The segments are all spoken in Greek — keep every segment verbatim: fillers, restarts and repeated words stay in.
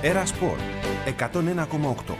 Έρα Σπορ εκατόν ένα κόμμα οκτώ.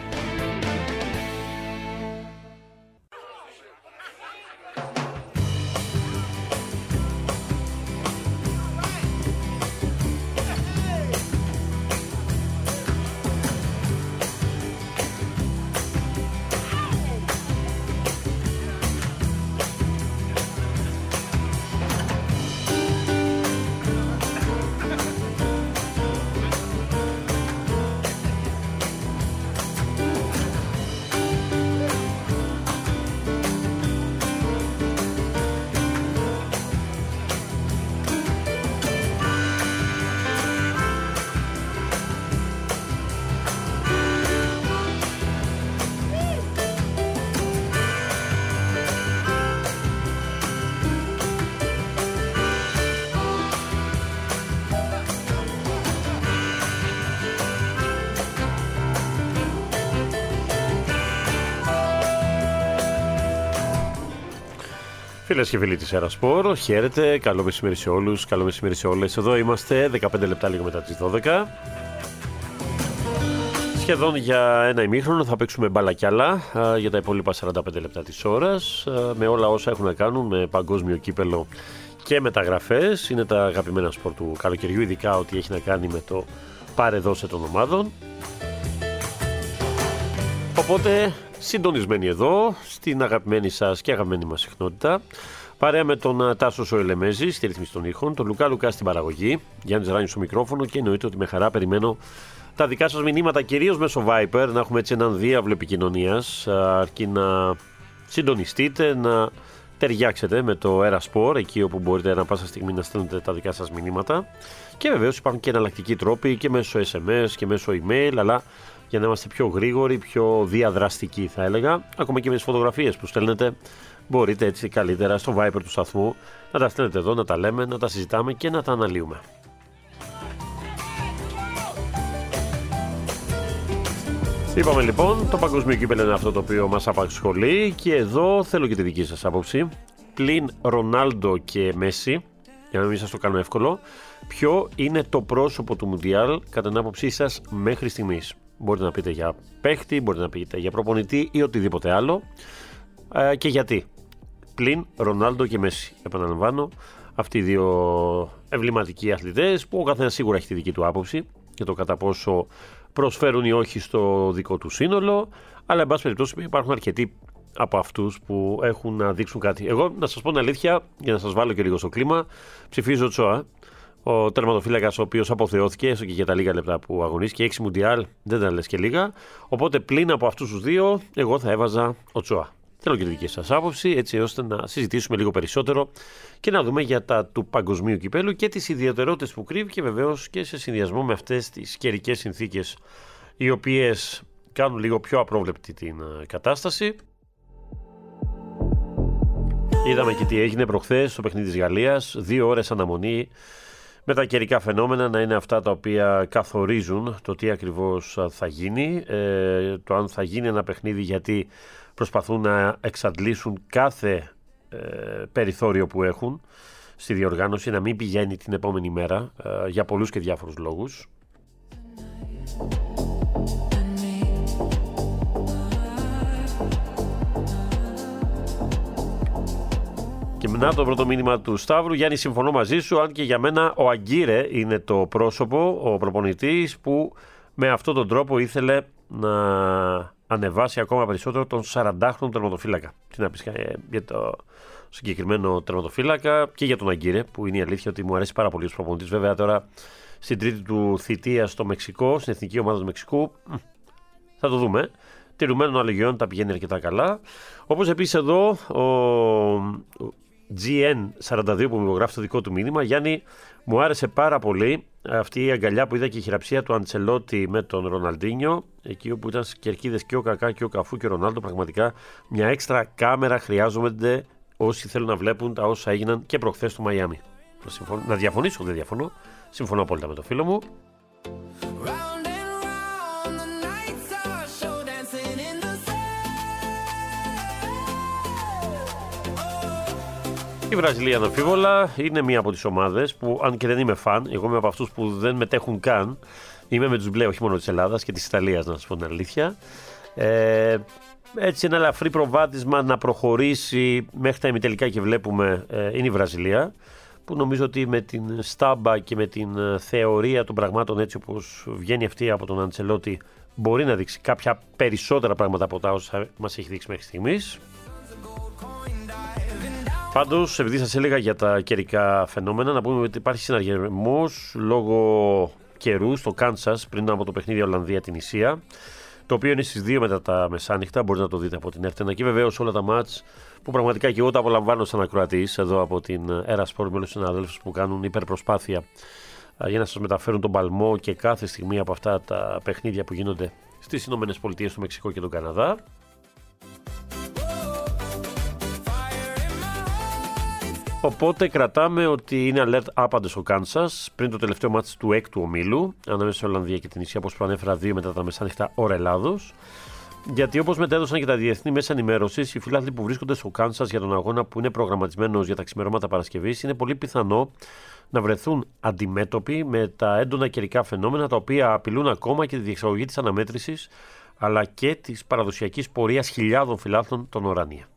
Φίλες και φίλοι της Έρα Σπορ, χαίρετε, καλό μεσημέρι σε όλους, καλό μεσημέρι σε όλες. Εδώ είμαστε δεκαπέντε λεπτά λίγο μετά τις δώδεκα. Σχεδόν για ένα ημίχρονο θα παίξουμε μπάλα κι άλλα για τα υπόλοιπα σαράντα πέντε λεπτά της ώρας, με όλα όσα έχουν να κάνουν με παγκόσμιο κύπελο και μεταγραφές. Είναι τα αγαπημένα σπορ του καλοκαιριού, ειδικά ό,τι έχει να κάνει με το πάρε δώσε των ομάδων. Οπότε συντονισμένοι εδώ στην αγαπημένη σας και αγαπημένη μας συχνότητα, παρέα με τον Τάσο Σοελεμέζη στη ρύθμιση των ήχων, τον Λουκά Λουκά στην παραγωγή, Γιάννης Ράνιος στο μικρόφωνο, και εννοείται ότι με χαρά περιμένω τα δικά σας μηνύματα, κυρίως μέσω Viper, να έχουμε έτσι έναν διάβλο επικοινωνίας, αρκεί να συντονιστείτε, να ταιριάξετε με το Έρα Σπορ, εκεί όπου μπορείτε ανά πάσα στιγμή να στέλνετε τα δικά σας μηνύματα. Και βεβαίως υπάρχουν και εναλλακτικοί τρόποι και μέσω ες εμ ες και μέσω email, αλλά για να είμαστε πιο γρήγοροι, πιο διαδραστικοί θα έλεγα, ακόμα και με τις φωτογραφίες που στέλνετε, μπορείτε έτσι καλύτερα στο Viper του σταθμού να τα στέλνετε εδώ, να τα λέμε, να τα συζητάμε και να τα αναλύουμε. Είπαμε λοιπόν, το παγκοσμίο κύπελλο είναι αυτό το οποίο μας απασχολεί και εδώ θέλω και τη δική σας άποψη. Πλην Ρονάλντο και Μέση, για να μην σας το κάνω εύκολο, ποιο είναι το πρόσωπο του Μουντιάλ κατά την άποψή σας μέχρι στιγμής? Μπορείτε να πείτε για παίχτη, μπορείτε να πείτε για προπονητή ή οτιδήποτε άλλο, ε, και γιατί. Πλην Ρονάλντο και Μέση, επαναλαμβάνω, αυτοί οι δύο εμβληματικοί αθλητές που ο καθένας σίγουρα έχει τη δική του άποψη για το κατά πόσο προσφέρουν ή όχι στο δικό του σύνολο, αλλά εν πάση περιπτώσει υπάρχουν αρκετοί από αυτούς που έχουν να δείξουν κάτι. Εγώ, να σας πω την αλήθεια, για να σας βάλω και λίγο στο κλίμα, ψηφίζω Οτσόα, ο τερματοφύλακας ο οποίος αποθεώθηκε έστω και για τα λίγα λεπτά που αγωνίστηκε, έξι Μουντιάλ, δεν τα λες και λίγα. Οπότε πλην από αυτούς τους δύο, εγώ θα έβαζα Οτσόα. Θέλω και τη δική σας άποψη, έτσι ώστε να συζητήσουμε λίγο περισσότερο και να δούμε για τα του παγκοσμίου κυπέλου και τις ιδιαιτερότητες που κρύβει και βεβαίως και σε συνδυασμό με αυτές τις καιρικές συνθήκες, οι οποίες κάνουν λίγο πιο απρόβλεπτη την κατάσταση. Είδαμε και τι έγινε προχθές στο παιχνίδι της Γαλλίας, δύο ώρες αναμονή, με τα καιρικά φαινόμενα να είναι αυτά τα οποία καθορίζουν το τι ακριβώς θα γίνει, ε, το αν θα γίνει ένα παιχνίδι, γιατί προσπαθούν να εξαντλήσουν κάθε ε, περιθώριο που έχουν στη διοργάνωση, να μην πηγαίνει την επόμενη μέρα, ε, για πολλούς και διάφορους λόγους. Και μετά το πρώτο μήνυμα του Σταύρου: Γιάννη, συμφωνώ μαζί σου, αν και για μένα ο Αγκύρε είναι το πρόσωπο, ο προπονητής που με αυτόν τον τρόπο ήθελε να ανεβάσει ακόμα περισσότερο τον σαραντάχρονο τερματοφύλακα. Τι να πεις για το συγκεκριμένο τερματοφύλακα και για τον Αγκύρε, που είναι η αλήθεια ότι μου αρέσει πάρα πολύ ως προπονητής. Βέβαια τώρα στην τρίτη του θητεία στο Μεξικό, στην εθνική ομάδα του Μεξικού, θα το δούμε. Τηρουμένων αλλαγιών τα πηγαίνει αρκετά καλά. Όπως επίσης εδώ ο τζι εν σαράντα δύο που μου γράφει το δικό του μήνυμα: Γιάννη, μου άρεσε πάρα πολύ αυτή η αγκαλιά που είδα και η χειραψία του Αντσελότη με τον Ροναλντίνιο, εκεί όπου ήταν στις κερκίδες και ο Κακά και ο Καφού και ο Ρονάλντο. Πραγματικά μια έξτρα κάμερα χρειάζονται όσοι θέλουν να βλέπουν τα όσα έγιναν και προχθές στο Μαϊάμι. Να διαφωνήσω, δεν διαφωνώ. Συμφωνώ απόλυτα με το φίλο μου. Η Βραζιλία αναμφίβολα είναι μία από τις ομάδες που, αν και δεν είμαι φαν, εγώ είμαι από αυτούς που δεν μετέχουν καν Είμαι με τους μπλε, όχι μόνο της Ελλάδας και της Ιταλίας, να σας πω την αλήθεια. Ε, έτσι ένα ελαφρύ προβάδισμα να προχωρήσει μέχρι τα ημιτελικά και βλέπουμε ε, είναι η Βραζιλία, που νομίζω ότι με την στάμπα και με την θεωρία των πραγμάτων έτσι όπως βγαίνει αυτή από τον Αντσελότη μπορεί να δείξει κάποια περισσότερα πράγματα από τα όσα μας έχει δείξει μέχρι στιγμής. Πάντως, επειδή σας έλεγα για τα καιρικά φαινόμενα, να πούμε ότι υπάρχει συναγερμός λόγω καιρού στο Κάνσας πριν από το παιχνίδι Ολλανδία-Τινησία, το οποίο είναι στις δύο μετά τα μεσάνυχτα, μπορείτε να το δείτε από την Εύτενα, και βεβαίως όλα τα μάτς που πραγματικά και εγώ τα απολαμβάνω σαν ακροατής εδώ από την Ερασπορ με όλους τους συναδέλφους που κάνουν υπερπροσπάθεια για να σας μεταφέρουν τον παλμό και κάθε στιγμή από αυτά τα παιχνίδια που γίνονται στις Ηνωμένες Πολιτείες, στο Μεξικό και τον Καναδά. Οπότε κρατάμε ότι είναι alert άπαντες στο Κάνσας πριν το τελευταίο μάτς του έκτου ομίλου ανάμεσα σε Ολλανδία και την Ισία, όπως προανέφερα, δύο μετά τα μεσάνυχτα ώρα Ελλάδος. Γιατί όπως μετέδωσαν και τα διεθνή μέσα ενημέρωσης, οι φιλάθλοι που βρίσκονται στο Κάνσας για τον αγώνα που είναι προγραμματισμένος για τα ξημερώματα Παρασκευής, είναι πολύ πιθανό να βρεθούν αντιμέτωποι με τα έντονα καιρικά φαινόμενα, τα οποία απειλούν ακόμα και τη διεξαγωγή της αναμέτρησης αλλά και της παραδοσιακής πορείας χιλιάδων φιλάθλων των Οράνια.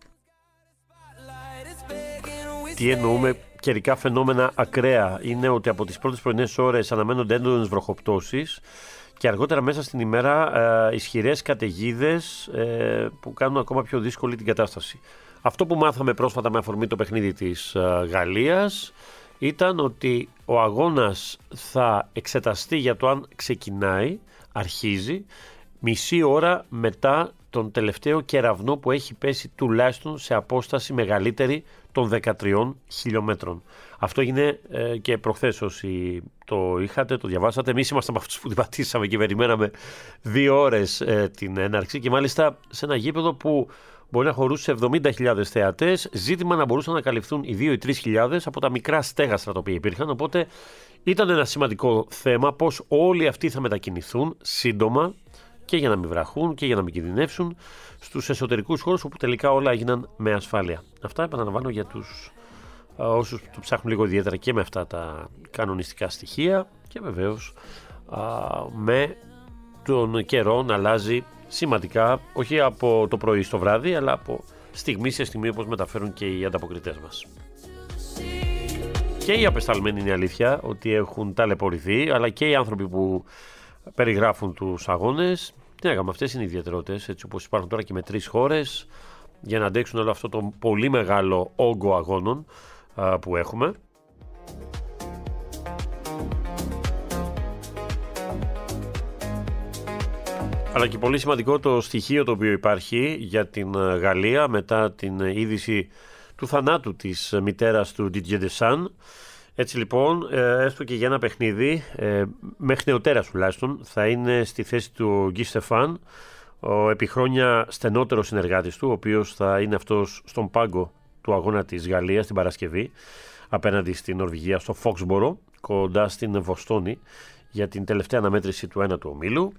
Τι εννοούμε καιρικά φαινόμενα ακραία? Είναι ότι από τις πρώτες πρωινές ώρες αναμένονται έντονες βροχοπτώσεις και αργότερα μέσα στην ημέρα ε, ισχυρές καταιγίδες ε, που κάνουν ακόμα πιο δύσκολη την κατάσταση. Αυτό που μάθαμε πρόσφατα με αφορμή το παιχνίδι της ε, Γαλλίας ήταν ότι ο αγώνας θα εξεταστεί για το αν ξεκινάει, αρχίζει, μισή ώρα μετά τον τελευταίο κεραυνό που έχει πέσει τουλάχιστον σε απόσταση μεγαλύτερη των δεκατριών χιλιόμετρων. Αυτό έγινε ε, και προχθές, όσοι το είχατε, το διαβάσατε. Εμείς ήμασταν από αυτούς που την πατήσαμε και περιμέναμε δύο ώρες ε, την έναρξη, και μάλιστα σε ένα γήπεδο που μπορεί να χωρούσε εβδομήντα χιλιάδες θεατές, ζήτημα να μπορούσαν να καλυφθούν οι δύο ή τρεις χιλιάδες από τα μικρά στέγαστρα τα οποία υπήρχαν. Οπότε ήταν ένα σημαντικό θέμα πώς όλοι αυτοί θα μετακινηθούν σύντομα και για να μην βραχούν και για να μην κινδυνεύσουν στους εσωτερικούς χώρους, όπου τελικά όλα έγιναν με ασφάλεια. Αυτά επαναλαμβάνω για τους α, όσους το ψάχνουν λίγο ιδιαίτερα και με αυτά τα κανονιστικά στοιχεία, και βεβαίως α, με τον καιρό να αλλάζει σημαντικά, όχι από το πρωί στο βράδυ, αλλά από στιγμή σε στιγμή, όπως μεταφέρουν και οι ανταποκριτές μας. Και οι απεσταλμένοι είναι αλήθεια ότι έχουν ταλαιπωρηθεί, αλλά και οι άνθρωποι που περιγράφουν τους αγώνες. Τι να κάνουμε, αυτές είναι οι ιδιαιτερότητες, έτσι όπως υπάρχουν τώρα και με τρεις χώρες, για να αντέξουν όλο αυτό το πολύ μεγάλο όγκο αγώνων α, που έχουμε. Αλλά και πολύ σημαντικό το στοιχείο το οποίο υπάρχει για την Γαλλία μετά την είδηση του θανάτου της μητέρας του Didier Deschamps. Έτσι λοιπόν, έστω και για ένα παιχνίδι, μέχρι νεοτέρας τουλάχιστον, θα είναι στη θέση του Γκί Στεφάν, ο επί χρόνια στενότερος συνεργάτης του, ο οποίος θα είναι αυτός στον πάγκο του αγώνα της Γαλλίας την Παρασκευή, απέναντι στην Νορβηγία, στο Φόξμπορο, κοντά στην Βοστόνη, για την τελευταία αναμέτρηση του ένατου ομίλου.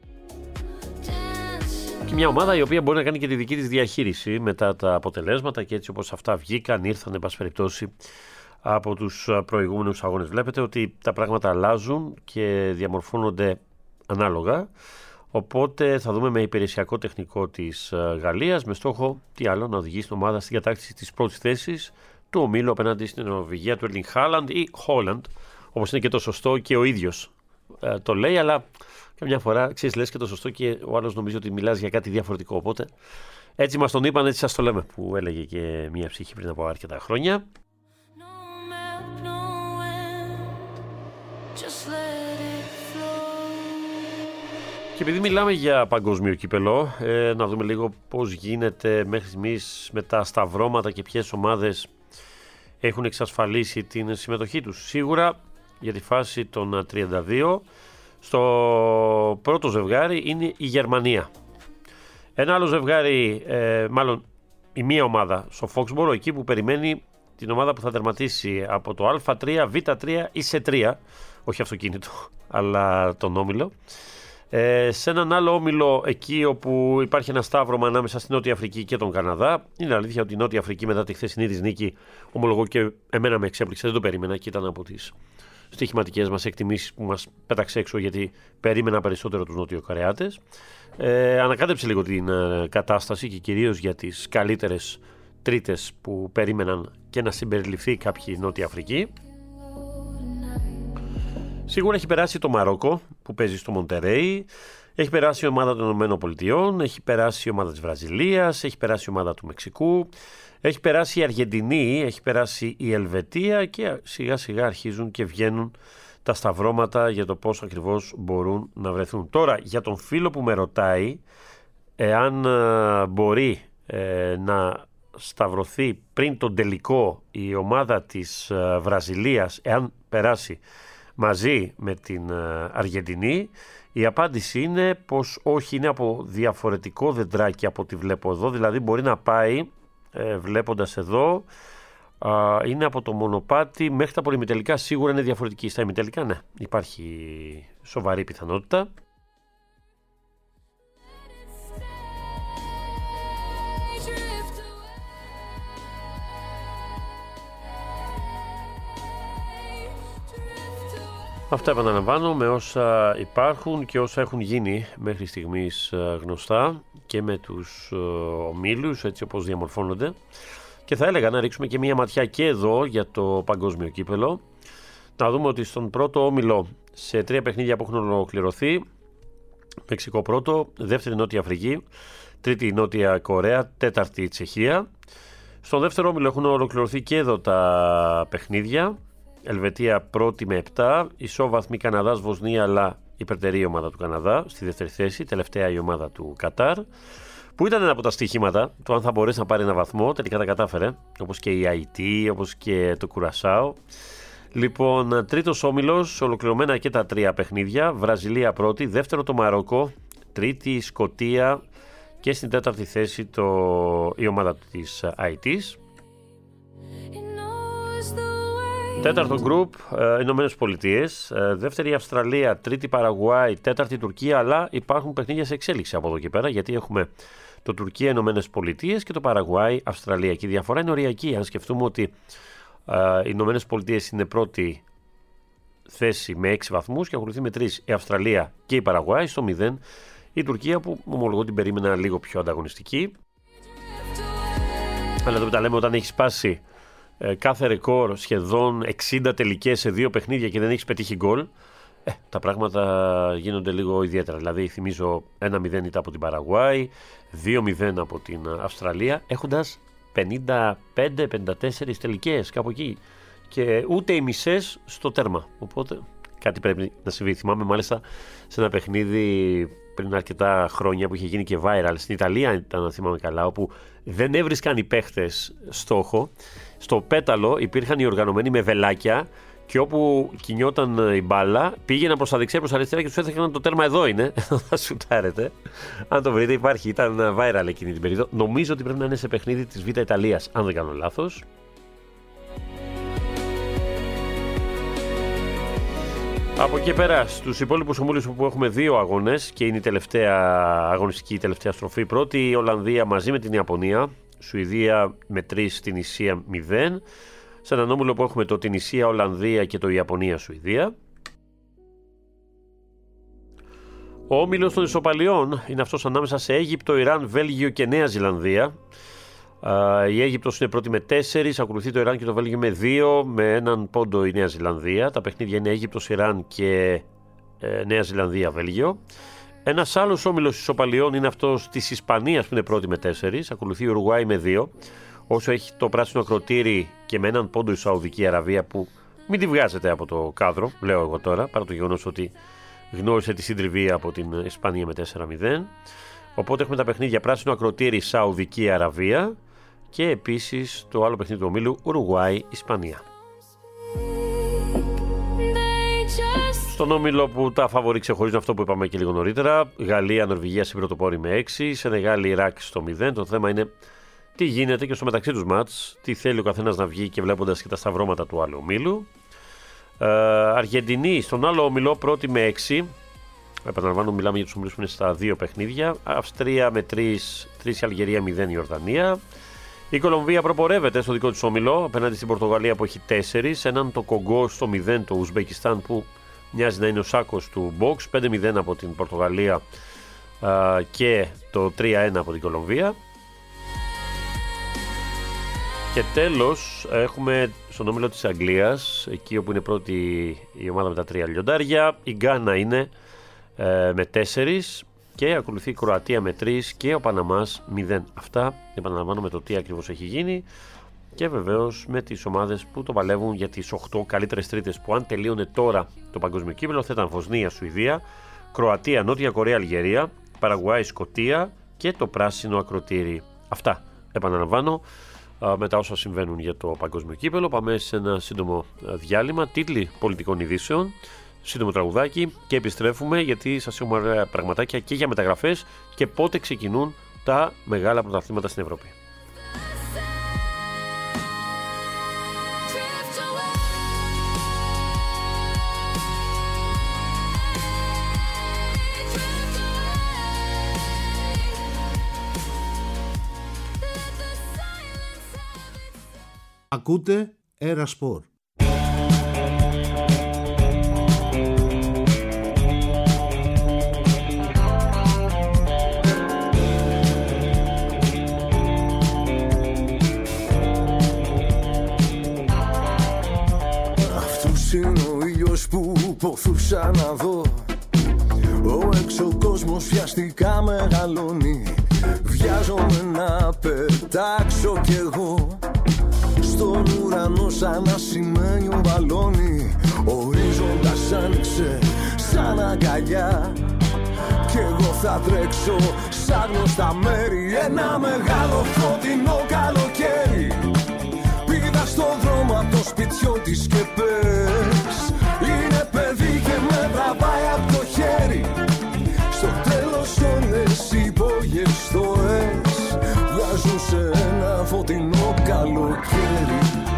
Και μια ομάδα η οποία μπορεί να κάνει και τη δική της διαχείριση μετά τα αποτελέσματα, και έτσι όπως αυτά βγήκαν, ήρθαν εν πάση περιπτώσει από τους προηγούμενους αγώνες. Βλέπετε ότι τα πράγματα αλλάζουν και διαμορφώνονται ανάλογα, οπότε θα δούμε με υπηρεσιακό τεχνικό της Γαλλίας, με στόχο τι άλλο, να οδηγήσει την ομάδα στην κατάκτηση της πρώτης θέσης του ομίλου απέναντι στην Νορβηγία του Έρλινγκ Χάλαντ ή Χόλαντ, όπως είναι και το σωστό και ο ίδιος ε, το λέει, αλλά καμιά φορά ξέρεις, λες και το σωστό και ο άλλος νομίζει ότι μιλάς για κάτι διαφορετικό, οπότε έτσι μας τον είπαν, έτσι σας το λέμε, που έλεγε και μια ψυχή πριν από αρκετά χρόνια. Και επειδή μιλάμε για παγκόσμιο κύπελο, ε, να δούμε λίγο πώς γίνεται μέχρι στιγμής με τα σταυρώματα και ποιες ομάδες έχουν εξασφαλίσει την συμμετοχή τους. Σίγουρα για τη φάση των τριάντα δύο, στο πρώτο ζευγάρι είναι η Γερμανία. Ένα άλλο ζευγάρι, ε, μάλλον η μία ομάδα στο Φόξμπορο, εκεί που περιμένει την ομάδα που θα τερματίσει από το Α τρία, Β τρία ή Σ τρία, όχι αυτοκίνητο, αλλά τον όμιλο. Ε, σε έναν άλλο όμιλο, εκεί όπου υπάρχει ένα σταύρωμα ανάμεσα στην Νότια Αφρική και τον Καναδά. Είναι αλήθεια ότι η Νότια Αφρική μετά τη χθεσινή της νίκη, ομολογώ και εμένα με εξέπληξε, δεν το περίμενα και ήταν από τις στοιχηματικές μας εκτιμήσεις που μας πέταξε έξω, γιατί περίμενα περισσότερο τους Νοτιοκορεάτες. Ε, ανακάτεψε λίγο την ε, κατάσταση και κυρίως για τις καλύτερες τρίτες που περίμεναν και να συμπεριληφθεί κάποιοι Νότια Αφρική. Σίγουρα έχει περάσει το Μαρόκο που παίζει στο Μοντερέι, έχει περάσει η ομάδα των ΗΠΑ, έχει περάσει η ομάδα της Βραζιλίας, έχει περάσει η ομάδα του Μεξικού, έχει περάσει η Αργεντινή, έχει περάσει η Ελβετία και σιγά σιγά αρχίζουν και βγαίνουν τα σταυρώματα για το πώς ακριβώς μπορούν να βρεθούν. Τώρα, για τον φίλο που με ρωτάει εάν ε, μπορεί ε, να σταυρωθεί πριν τον τελικό η ομάδα της ε, Βραζιλίας, εάν περάσει μαζί με την ε, Αργεντινή, η απάντηση είναι πως όχι, είναι από διαφορετικό δεντράκι από ό,τι βλέπω εδώ, δηλαδή μπορεί να πάει, ε, βλέποντας εδώ, Uh, είναι από το μονοπάτι μέχρι τα πολυμετελικά, σίγουρα είναι διαφορετική. Στα ημιτελικά, ναι, υπάρχει σοβαρή πιθανότητα. Αυτά επαναλαμβάνω με όσα υπάρχουν και όσα έχουν γίνει μέχρι στιγμής γνωστά και με τους ομίλους, έτσι όπως διαμορφώνονται. Και θα έλεγα να ρίξουμε και μία ματιά και εδώ για το παγκόσμιο κύπελο. Να δούμε ότι στον πρώτο όμιλο, σε τρία παιχνίδια που έχουν ολοκληρωθεί, Μεξικό πρώτο, δεύτερη Νότια Αφρική, τρίτη Νότια Κορέα, τέταρτη Τσεχία. Στον δεύτερο όμιλο έχουν ολοκληρωθεί και εδώ τα παιχνίδια. Ελβετία πρώτη με επτά, ισόβαθμη Καναδάς Βοσνία, αλλά υπερτερεί η ομάδα του Καναδά στη δεύτερη θέση, τελευταία η ομάδα του Κατάρ, που ήταν ένα από τα στοιχήματα το αν θα μπορέσει να πάρει ένα βαθμό. Τελικά τα κατάφερε, όπως και η Αϊτή, όπως και το Κουρασάο. Λοιπόν, τρίτος όμιλος, ολοκληρωμένα και τα τρία παιχνίδια. Βραζιλία πρώτη, δεύτερο το Μαρόκο, τρίτη η Σκωτία και στην τέταρτη θέση το... η ομάδα της Αϊτής. Τέταρτο γκρουπ, ε, Ηνωμένες Πολιτείες, ε, δεύτερη η Αυστραλία, τρίτη Παραγουάη, τέταρτη Τουρκία, αλλά υπάρχουν παιχνίδια σε εξέλιξη από εδώ και πέρα, γιατί έχουμε το Τουρκία, Ηνωμένες Πολιτείες και το Παραγουάη, Αυστραλία. Και η διαφορά είναι οριακή. Αν σκεφτούμε ότι ε, οι Ηνωμένες Πολιτείες είναι πρώτη θέση με έξι βαθμούς και ακολουθεί με τρεις η Αυστραλία και η Παραγουάη, στο μηδέν η Τουρκία, που ομολογώ την περίμενα λίγο πιο ανταγωνιστική. Αλλά εδώ που τα λέμε, όταν έχει σπάσει κάθε ρεκόρ σχεδόν εξήντα τελικές σε δύο παιχνίδια και δεν έχεις πετύχει γκολ, ε, τα πράγματα γίνονται λίγο ιδιαίτερα. Δηλαδή θυμίζω ένα μηδέν ήταν από την Παραγουάη, δύο μηδέν από την Αυστραλία, έχοντας πενήντα πέντε πενήντα τέσσερις τελικές κάπου εκεί και ούτε οι μισές στο τέρμα. Οπότε κάτι πρέπει να συμβεί. Θυμάμαι μάλιστα σε ένα παιχνίδι πριν αρκετά χρόνια που είχε γίνει και viral στην Ιταλία, ήταν, να θυμάμαι καλά, όπου δεν έβρισκαν οι παίχτες στόχο. Στο πέταλο υπήρχαν οι οργανωμένοι με βελάκια και όπου κινιόταν η μπάλα πήγαιναν προς τα δεξιά, προς τα αριστερά και τους έδειχναν το τέρμα εδώ είναι. Θα σουτάρετε. Αν το βρείτε, υπάρχει. Ήταν viral εκείνη την περίοδο. Νομίζω ότι πρέπει να είναι σε παιχνίδι της Β' Ιταλίας, αν δεν κάνω λάθος. Από εκεί πέρα, στους υπόλοιπους ομίλους που έχουμε δύο αγώνες και είναι η τελευταία αγωνιστική, η τελευταία στροφή. Πρώτη η Ολλανδία μαζί με την Ιαπωνία. Σουηδία με τρεις, την Ισία μηδέν. Σε έναν όμιλο που έχουμε το την Ισία, Ολλανδία και το Ιαπωνία, Σουηδία. Ο όμιλος των ισοπαλιών είναι αυτός ανάμεσα σε Αίγυπτο, Ιράν, Βέλγιο και Νέα Ζηλανδία. Η Αίγυπτος είναι πρώτη με τέσσερις, ακολουθεί το Ιράν και το Βέλγιο με δύο, με έναν πόντο η Νέα Ζηλανδία. Τα παιχνίδια είναι Αίγυπτος, Ιράν και ε, Νέα Ζηλανδία, Βέλγιο. Ένας άλλος όμιλος ισοπαλιών είναι αυτός της Ισπανίας που είναι πρώτη με τέσσερις, ακολουθεί η Ουρουγουάη με δύο. Όσο έχει το πράσινο ακροτήρι και με έναν πόντο η Σαουδική Αραβία, που μην τη βγάζετε από το κάδρο, λέω εγώ τώρα, παρά το γεγονός ότι γνώρισε τη συντριβή από την Ισπανία με τέσσερα μηδέν. Οπότε έχουμε τα παιχνίδια πράσινο ακροτήρι Σαουδική Αραβία και επίσης το άλλο παιχνίδι του ομίλου Ουρουγουάη, Ισπανία. Στον όμιλο που τα φαβορί ξεχωρίζουν, αυτό που είπαμε και λίγο νωρίτερα, Γαλλία, Νορβηγία στην πρωτοπόρη με έξι, Σενεγάλη, Ιράκ στο μηδέν. Το θέμα είναι τι γίνεται και στο μεταξύ τους μάτς, τι θέλει ο καθένας να βγει και βλέποντας και τα σταυρώματα του άλλου ομίλου. Ε, Αργεντινή στον άλλο όμιλο πρώτη με έξι. Επαναλαμβάνω, μιλάμε για τους ομίλους που είναι στα δύο παιχνίδια. Αυστρία με τρεις, τρεις η Αλγερία, μηδέν η Ιορδανία. Η Κολομβία προπορεύεται στο δικό της όμιλο απέναντι στην Πορτογαλία που έχει τέσσερις, έναν το Κογκό στο μηδέν, το Ουσμπεκιστάν που μοιάζει να είναι ο σάκος του box, πέντε μηδέν από την Πορτογαλία α, και το τρία ένα από την Κολομβία. Και τέλος έχουμε στον όμιλο της Αγγλίας, εκεί όπου είναι πρώτη η ομάδα με τα τρία λιοντάρια, η Γκάνα είναι ε, με τέσσερις και ακολουθεί η Κροατία με τρεις και ο Παναμάς μηδέν. Αυτά επαναλαμβάνω με το τι ακριβώς έχει γίνει και βεβαίως με τις ομάδες που το παλεύουν για τις οκτώ καλύτερες τρίτες που αν τελείωνε τώρα το παγκόσμιο κύπελλο θα ήταν Βοσνία, Σουηδία, Κροατία, Νότια Κορέα, Αλγερία, Παραγουάη, Σκωτία και το πράσινο ακροτήρι. Αυτά επαναλαμβάνω μετά όσα συμβαίνουν για το παγκόσμιο κύπελλο. Πάμε σε ένα σύντομο διάλειμμα, τίτλοι πολιτικών ειδήσεων, σύντομο τραγουδάκι και επιστρέφουμε γιατί σας έχουμε ωραία πραγματάκια και για μεταγραφές και πότε ξεκινούν τα μεγάλα πρωταθλήματα στην Ευρώπη. Ακούτε Έρα Σπορ. Αυτός είναι ο ήλιος που ποθούσα να δω. Ο έξω κόσμος βιαστικά μεγαλώνει. Βιάζομαι να πετάξω κι εγώ στον ουρανό σαν ασημένιο μπαλόνι. Ο ορίζοντας άνοιξε σαν αγκαλιά κι εγώ θα τρέξω σαν γνωστά μέρη. Ένα μεγάλο φωτεινό καλοκαίρι πήγα στον δρόμο απ' το σπιτιό της και πες είναι παιδί και με τραβάει απ' το χέρι. Στο τέλος όλες οι υπόγειες στοές βγάζουν σε ένα φωτεινό καλοκαίρι.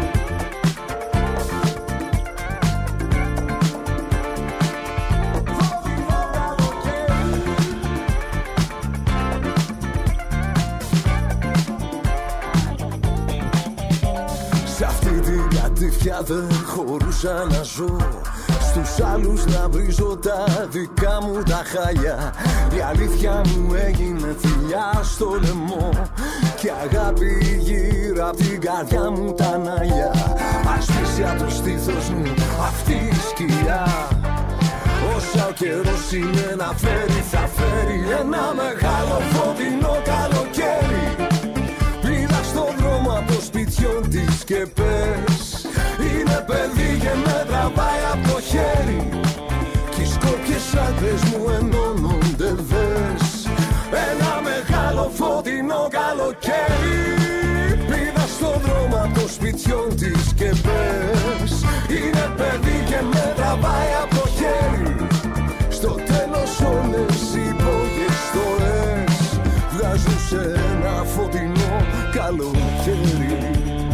Σε αυτή την κατήφια δεν χωρούσα να ζω. Στους άλλους να βρίζω τα δικά μου τα χάλια. Η αλήθεια μου έγινε θηλιά στο λαιμό και αγάπη γύρω απ' την καρδιά μου τα νάλια. Ας πείσει απ' το στήθος μου αυτή η σκιά. Όσα ο καιρός είναι να φέρει θα φέρει. Ένα μεγάλο φωτεινό καλοκαίρι πήγα στον δρόμο απ' το σπιτιό της και πες είναι παιδί και με τραβάει απ' το χέρι. Κι οι σκόπιες άκρες μου ενώνονται δες. Ένα μεγάλο φωτεινό καλοκαίρι πήγα στον δρόμο απ' το σπιτιό της και πες είναι παιδί και με τραβάει απ' το χέρι. Στο τέλος όλες οι υπόγειες στοές βγάζουν σε ένα φωτεινό καλοκαίρι.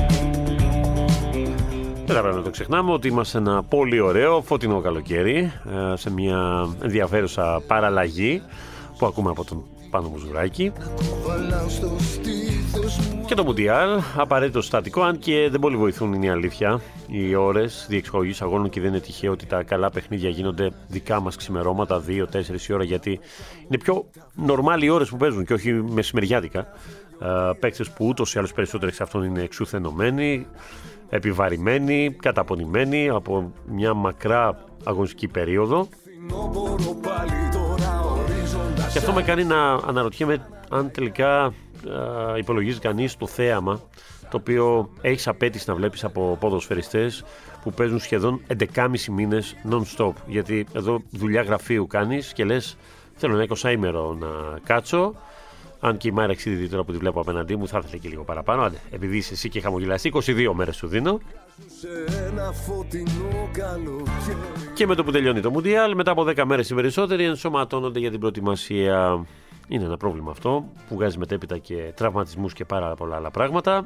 Δεν θα πρέπει να το ξεχνάμε ότι είμαστε ένα πολύ ωραίο φωτεινό καλοκαίρι σε μια ενδιαφέρουσα παραλλαγή που ακούμε από τον Πάνο Μουζουράκη. Και το Μουντιάλ, απαραίτητο στατικό, αν και δεν πολύ βοηθούν, είναι η αλήθεια, οι ώρες διεξαγωγής αγώνων και δεν είναι τυχαίο ότι τα καλά παιχνίδια γίνονται δικά μας ξημερώματα, δύο τέσσερις η ώρα, γιατί είναι πιο νορμάλ οι ώρες που παίζουν και όχι μεσημεριάτικα. Παίκτες που ούτως ή άλλως περισσότεροι εξ αυτών είναι εξουθενωμένοι, επιβαρημένοι, καταπονημένοι από μια μακρά αγωνιστική περίοδο. Και αυτό με κάνει να αναρωτιέμαι αν τελικά α, υπολογίζει κανείς το θέαμα το οποίο έχεις απέτηση να βλέπεις από ποδοσφαιριστές που παίζουν σχεδόν έντεκα μήνες non-stop. Γιατί εδώ δουλειά γραφείου κάνεις και λες θέλω ένα εικοσάήμερο να κάτσω. Αν και η Μάρα Εξίδητη τώρα που τη βλέπω απέναντί μου θα ήθελε και λίγο παραπάνω. Άντε, επειδή είσαι εσύ και χαμογελαστή, είκοσι δύο μέρες σου δίνω. Και με το που τελειώνει το Μουντιάλ, μετά από δέκα μέρες οι περισσότεροι ενσωματώνονται για την προετοιμασία. Είναι ένα πρόβλημα αυτό που βγάζει μετέπειτα και τραυματισμούς και πάρα πολλά άλλα πράγματα.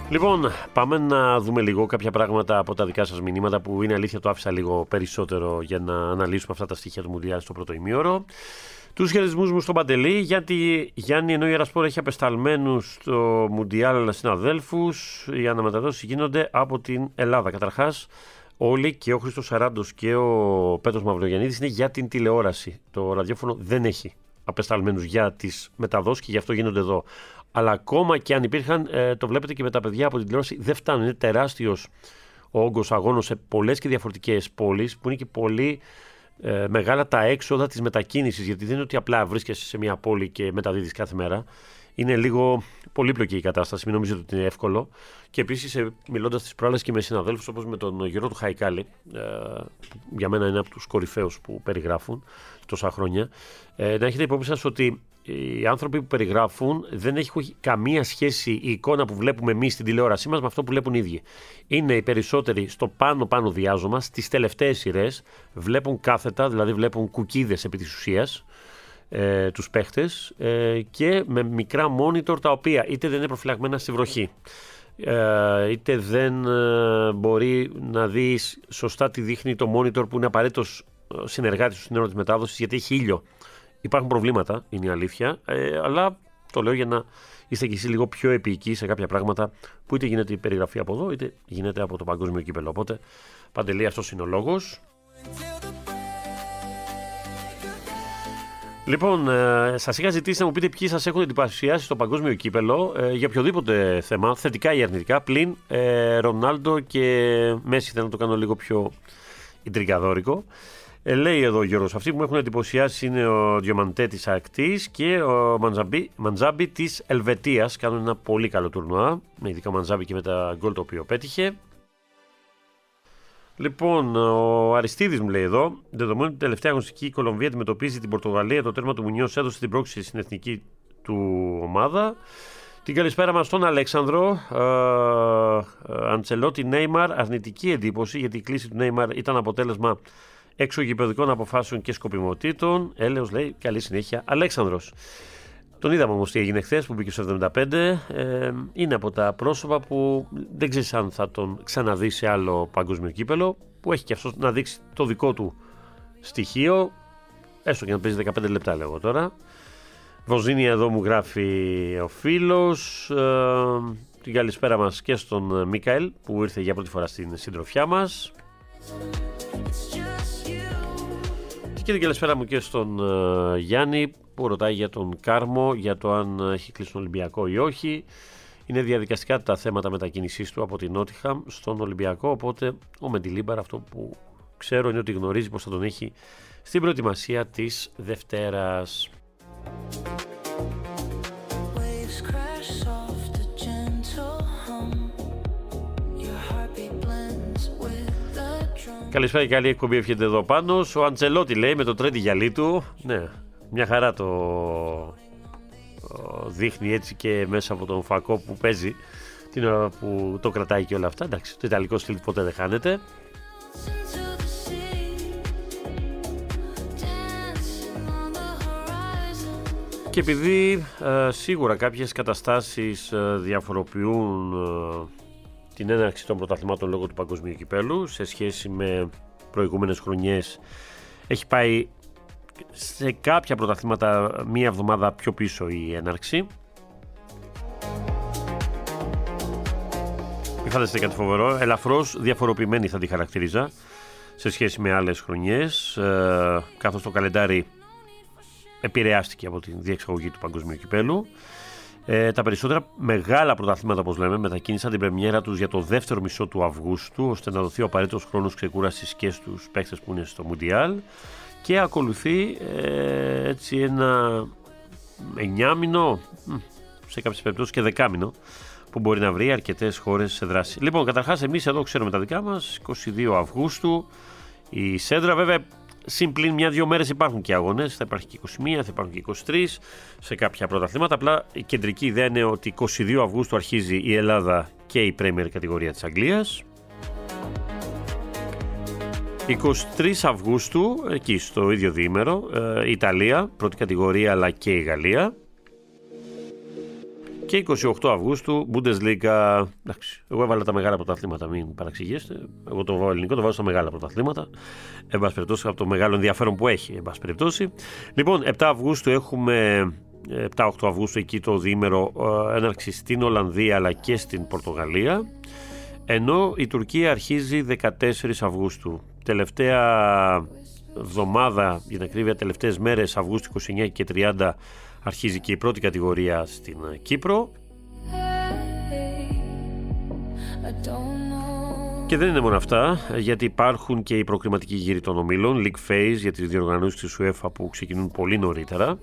Λοιπόν, πάμε να δούμε λίγο κάποια πράγματα από τα δικά σας μηνύματα που είναι αλήθεια, το άφησα λίγο περισσότερο για να αναλύσουμε αυτά τα στοιχεία του Μουντιάλ στο πρώτο ημίωρο. Τους χαιρετισμούς μου στον Παντελή, γιατί Γιάννη, ενώ η Ερασπόρ έχει απεσταλμένους στο Μουντιάλ συναδέλφους, οι αναμεταδόσεις γίνονται από την Ελλάδα. Καταρχάς, όλοι, και ο Χρήστος Σαράντος και ο Πέτρος Μαυρογιαννίδης, είναι για την τηλεόραση. Το ραδιόφωνο δεν έχει απεσταλμένους για τις μεταδόσεις και γι' αυτό γίνονται εδώ. Αλλά ακόμα και αν υπήρχαν, ε, το βλέπετε και με τα παιδιά από την τηλεόραση, δεν φτάνουν. Είναι τεράστιος ο όγκος αγώνων σε πολλές και διαφορετικές πόλεις, που είναι και πολύ ε, μεγάλα τα έξοδα της μετακίνησης. Γιατί δεν είναι ότι απλά βρίσκεσαι σε μια πόλη και μεταδίδεις κάθε μέρα. Είναι λίγο πολύπλοκη η κατάσταση, μην νομίζετε ότι είναι εύκολο. Και επίσης, μιλώντας τις προάλλες και με συναδέλφους όπως με τον Γιώργο του Χαϊκάλη, ε, για μένα είναι από τους κορυφαίους που περιγράφουν τόσα χρόνια, ε, να έχετε υπόψη σας ότι οι άνθρωποι που περιγράφουν δεν έχει καμία σχέση η εικόνα που βλέπουμε εμείς στην τηλεόρασή μας με αυτό που βλέπουν οι ίδιοι. Είναι οι περισσότεροι στο πάνω-πάνω διάζωμα, στις τελευταίες σειρές, βλέπουν κάθετα, δηλαδή βλέπουν κουκίδες επί της ουσίας, ε, τους παίχτες, ε, και με μικρά monitor τα οποία είτε δεν είναι προφυλαγμένα στη βροχή, ε, είτε δεν ε, μπορεί να δει σωστά τι δείχνει το monitor που είναι απαραίτητος συνεργάτης στην ώρα της μετάδοσης, γιατί έχει ήλιο. Υπάρχουν προβλήματα, είναι η αλήθεια, ε, αλλά το λέω για να είστε κι εσείς λίγο πιο επίοικοι σε κάποια πράγματα που είτε γίνεται η περιγραφή από εδώ, είτε γίνεται από το παγκόσμιο κύπελλο. Οπότε, Παντελή, αυτός είναι ο λόγος. Λοιπόν, ε, σας είχα ζητήσει να μου πείτε ποιοι σας έχουν εντυπωσιάσει στο παγκόσμιο κύπελλο, ε, για οποιοδήποτε θέμα, θετικά ή αρνητικά, πλην ε, Ρονάλντο και Μέση. Θέλω να το κάνω λίγο πιο ιντριγκαδόρικο. Ε, λέει εδώ ο Γιώργος, αυτοί που με έχουν εντυπωσιάσει είναι ο Διομαντέ της Ακτής και ο Μαντζάμπι, Μαντζάμπι της Ελβετίας. Κάνουν ένα πολύ καλό τουρνουά, με ειδικά ο Μαντζάμπι και με τα γκολ το οποίο πέτυχε. Λοιπόν, ο Αριστίδης μου λέει εδώ, δεδομένου την τελευταία αγωνιστική η Κολομβία αντιμετωπίζει την Πορτογαλία, το τέρμα του Μουνιός έδωσε την πρόκληση στην εθνική του ομάδα. Την καλησπέρα μας στον Αλέξανδρο. Αντσελότη Νέιμαρ, αρνητική εντύπωση, γιατί η κλίση του Νέιμαρ ήταν αποτέλεσμα εξωγηπεδικών αποφάσεων και σκοπιμοτήτων. Έλεος, λέει, καλή συνέχεια Αλέξανδρος. Τον είδαμε όμως τι έγινε χθες που μπήκε στο εβδομήντα πέντε. Ε, είναι από τα πρόσωπα που δεν ξέρεις αν θα τον ξαναδεί σε άλλο παγκόσμιο κύπελλο, που έχει και αυτός να δείξει το δικό του στοιχείο, έστω και να παίζει δεκαπέντε λεπτά, λέγω τώρα. Βοζίνια εδώ μου γράφει ο φίλος. Ε, την καλησπέρα μας και στον Μίκαελ που ήρθε για πρώτη φορά στην συντροφιά μας. Και την καλησπέρα μου και στον uh, Γιάννη που ρωτάει για τον Κάρμο, για το αν έχει κλείσει τον Ολυμπιακό ή όχι. Είναι διαδικαστικά τα θέματα μετακίνησής του από την Νότιχαμ στον Ολυμπιακό, οπότε ο Μεντιλίμπαρ αυτό που ξέρω είναι ότι γνωρίζει πως θα τον έχει στην προετοιμασία της Δευτέρας. Καλησπέρα και καλή εκπομπή, ευχαριστώ εδώ πάνω. Ο Αντσελότη λέει με το τρέντι γυαλί του. Ναι, μια χαρά το δείχνει έτσι και μέσα από τον φακό που παίζει, την ώρα που το κρατάει και όλα αυτά. Εντάξει, το ιταλικό στυλ ποτέ δεν χάνεται. Και επειδή ε, σίγουρα κάποιες καταστάσεις ε, διαφοροποιούν ε, την έναρξη των πρωταθλημάτων λόγω του παγκοσμίου κυπέλλου σε σχέση με προηγούμενες χρονιές, έχει πάει σε κάποια πρωταθλήματα μία εβδομάδα πιο πίσω η έναρξη. Μην φανταστείτε κάτι φοβερό, ελαφρώς διαφοροποιημένη θα τη χαρακτηρίζα σε σχέση με άλλες χρονιές, ε, καθώς το καλεντάρι επηρεάστηκε από την διεξαγωγή του παγκοσμίου κυπέλλου. Ε, τα περισσότερα μεγάλα πρωταθλήματα, όπως λέμε, μετακίνησαν την πρεμιέρα τους για το δεύτερο μισό του Αυγούστου, ώστε να δοθεί ο απαραίτητος χρόνος ξεκούρασης και στους παίκτες που είναι στο Μουντιάλ, και ακολουθεί ε, έτσι ένα εννιάμηνο, σε κάποιες περιπτώσεις και δεκάμηνο, που μπορεί να βρει αρκετές χώρες σε δράση. Λοιπόν, καταρχάς εμείς εδώ ξέρουμε τα δικά μας, είκοσι δύο Αυγούστου η Σέντρα, βέβαια. Συμπλήν μια-δύο μέρες υπάρχουν και αγώνες, θα υπάρχει και είκοσι μία, θα υπάρχουν και είκοσι τρία σε κάποια πρωταθλήματα. Απλά η κεντρική ιδέα είναι ότι είκοσι δύο Αυγούστου αρχίζει η Ελλάδα και η Premier κατηγορία της Αγγλίας. είκοσι τρεις Αυγούστου, εκεί στο ίδιο διήμερο, η Ιταλία, πρώτη κατηγορία, αλλά και η Γαλλία. Και είκοσι οκτώ Αυγούστου, Bundesliga. Εντάξει, εγώ έβαλα τα μεγάλα πρωταθλήματα, μην παραξηγήσετε. Εγώ το βάζω ελληνικό, το βάζω στα μεγάλα πρωταθλήματα. Εν πάση περιπτώσει, από το μεγάλο ενδιαφέρον που έχει. Εν πάση περιπτώσει. Λοιπόν, επτά Αυγούστου έχουμε. επτά οκτώ Αυγούστου εκεί το διήμερο έναρξη στην Ολλανδία αλλά και στην Πορτογαλία. Ενώ η Τουρκία αρχίζει δεκατέσσερις Αυγούστου. Τελευταία εβδομάδα, για την ακρίβεια, τελευταίες μέρες Αυγούστου είκοσι εννέα και τριάντα αρχίζει και η πρώτη κατηγορία στην Κύπρο. Και δεν είναι μόνο αυτά, γιατί υπάρχουν και οι προκριματικοί γύροι των ομίλων, League Phase για τις διοργανώσεις της UEFA που ξεκινούν πολύ νωρίτερα.